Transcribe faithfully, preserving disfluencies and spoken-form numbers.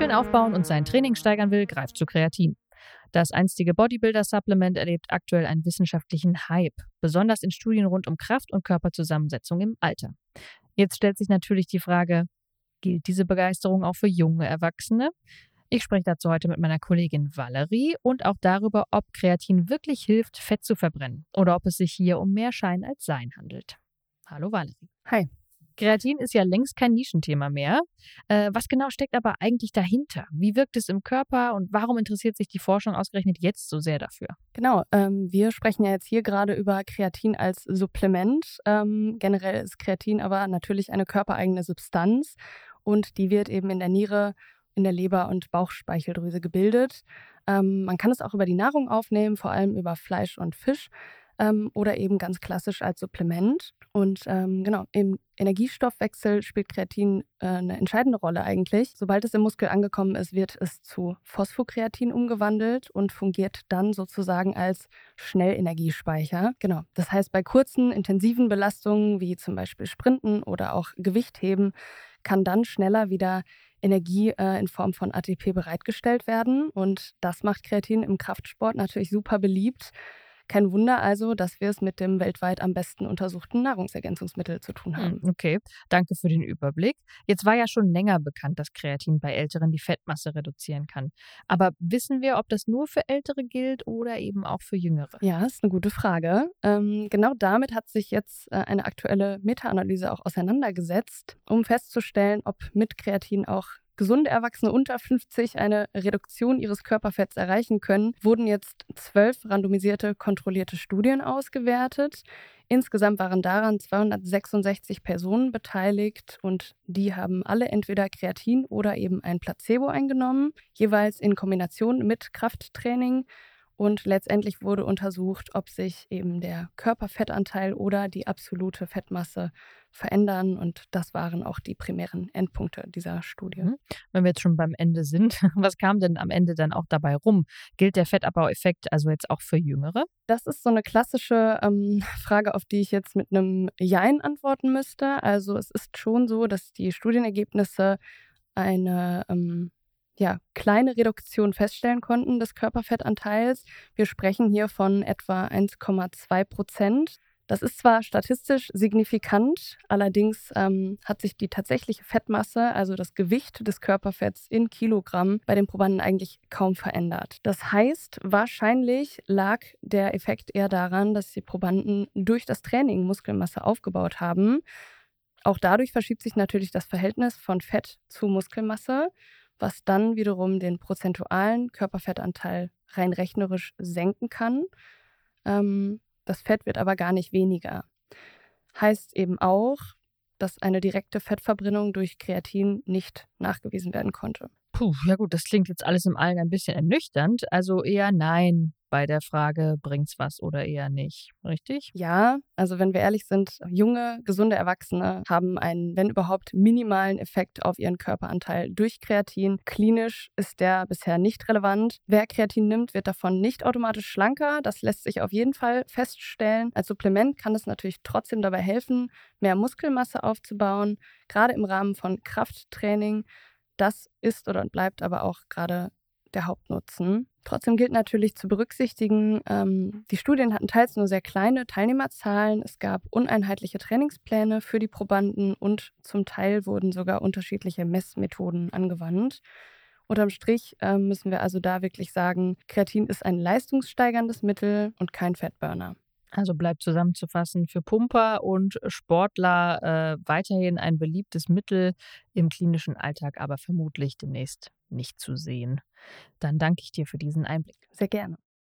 Muskeln aufbauen und sein Training steigern will, greift zu Kreatin. Das einstige Bodybuilder-Supplement erlebt aktuell einen wissenschaftlichen Hype, besonders in Studien rund um Kraft- und Körperzusammensetzung im Alter. Jetzt stellt sich natürlich die Frage, gilt diese Begeisterung auch für junge Erwachsene? Ich spreche dazu heute mit meiner Kollegin Valerie und auch darüber, ob Kreatin wirklich hilft, Fett zu verbrennen oder ob es sich hier um mehr Schein als Sein handelt. Hallo Valerie. Hi. Kreatin ist ja längst kein Nischenthema mehr. Äh, was genau steckt aber eigentlich dahinter? Wie wirkt es im Körper und warum interessiert sich die Forschung ausgerechnet jetzt so sehr dafür? Genau, ähm, wir sprechen ja jetzt hier gerade über Kreatin als Supplement. Ähm, generell ist Kreatin aber natürlich eine körpereigene Substanz und die wird eben in der Niere, in der Leber und Bauchspeicheldrüse gebildet. Ähm, man kann es auch über die Nahrung aufnehmen, vor allem über Fleisch und Fisch. Ähm, oder eben ganz klassisch als Supplement. Und ähm, genau, im Energiestoffwechsel spielt Kreatin äh, eine entscheidende Rolle eigentlich. Sobald es im Muskel angekommen ist, wird es zu Phosphokreatin umgewandelt und fungiert dann sozusagen als Schnellenergiespeicher. Genau, das heißt, bei kurzen, intensiven Belastungen wie zum Beispiel Sprinten oder auch Gewichtheben kann dann schneller wieder Energie äh, in Form von A T P bereitgestellt werden. Und das macht Kreatin im Kraftsport natürlich super beliebt. Kein Wunder also, dass wir es mit dem weltweit am besten untersuchten Nahrungsergänzungsmittel zu tun haben. Hm, okay, danke für den Überblick. Jetzt war ja schon länger bekannt, dass Kreatin bei Älteren die Fettmasse reduzieren kann. Aber wissen wir, ob das nur für Ältere gilt oder eben auch für Jüngere? Ja, ist eine gute Frage. Ähm, genau damit hat sich jetzt äh, eine aktuelle Meta-Analyse auch auseinandergesetzt, um festzustellen, ob mit Kreatin auch gesunde Erwachsene unter fünfzig eine Reduktion ihres Körperfetts erreichen können, wurden jetzt zwölf randomisierte, kontrollierte Studien ausgewertet. Insgesamt waren daran zweihundertsechsundsechzig Personen beteiligt und die haben alle entweder Kreatin oder eben ein Placebo eingenommen, jeweils in Kombination mit Krafttraining. Und letztendlich wurde untersucht, ob sich eben der Körperfettanteil oder die absolute Fettmasse verändern. Und das waren auch die primären Endpunkte dieser Studie. Mhm. Wenn wir jetzt schon beim Ende sind, was kam denn am Ende dann auch dabei rum? Gilt der Fettabbaueffekt also jetzt auch für Jüngere? Das ist so eine klassische ähm, Frage, auf die ich jetzt mit einem Jein antworten müsste. Also es ist schon so, dass die Studienergebnisse eine ähm, ja, kleine Reduktion feststellen konnten des Körperfettanteils. Wir sprechen hier von etwa eins Komma zwei Prozent. Das ist zwar statistisch signifikant, allerdings ähm, hat sich die tatsächliche Fettmasse, also das Gewicht des Körperfetts in Kilogramm, bei den Probanden eigentlich kaum verändert. Das heißt, wahrscheinlich lag der Effekt eher daran, dass die Probanden durch das Training Muskelmasse aufgebaut haben. Auch dadurch verschiebt sich natürlich das Verhältnis von Fett zu Muskelmasse, was dann wiederum den prozentualen Körperfettanteil rein rechnerisch senken kann. Ähm, das Fett wird aber gar nicht weniger. Heißt eben auch, dass eine direkte Fettverbrennung durch Kreatin nicht nachgewiesen werden konnte. Puh, ja gut, das klingt jetzt alles im Allen ein bisschen ernüchternd. Also eher nein bei der Frage, bringt's was oder eher nicht, richtig? Ja, also wenn wir ehrlich sind, junge, gesunde Erwachsene haben einen, wenn überhaupt, minimalen Effekt auf ihren Körperanteil durch Kreatin. Klinisch ist der bisher nicht relevant. Wer Kreatin nimmt, wird davon nicht automatisch schlanker. Das lässt sich auf jeden Fall feststellen. Als Supplement kann es natürlich trotzdem dabei helfen, mehr Muskelmasse aufzubauen, gerade im Rahmen von Krafttraining. Das ist oder bleibt aber auch gerade der Hauptnutzen. Trotzdem gilt natürlich zu berücksichtigen, ähm, die Studien hatten teils nur sehr kleine Teilnehmerzahlen, es gab uneinheitliche Trainingspläne für die Probanden und zum Teil wurden sogar unterschiedliche Messmethoden angewandt. Unterm Strich äh, müssen wir also da wirklich sagen, Kreatin ist ein leistungssteigerndes Mittel und kein Fettburner. Also bleibt zusammenzufassen, für Pumper und Sportler äh, weiterhin ein beliebtes Mittel, im klinischen Alltag aber vermutlich demnächst nicht zu sehen. Dann danke ich dir für diesen Einblick. Sehr gerne.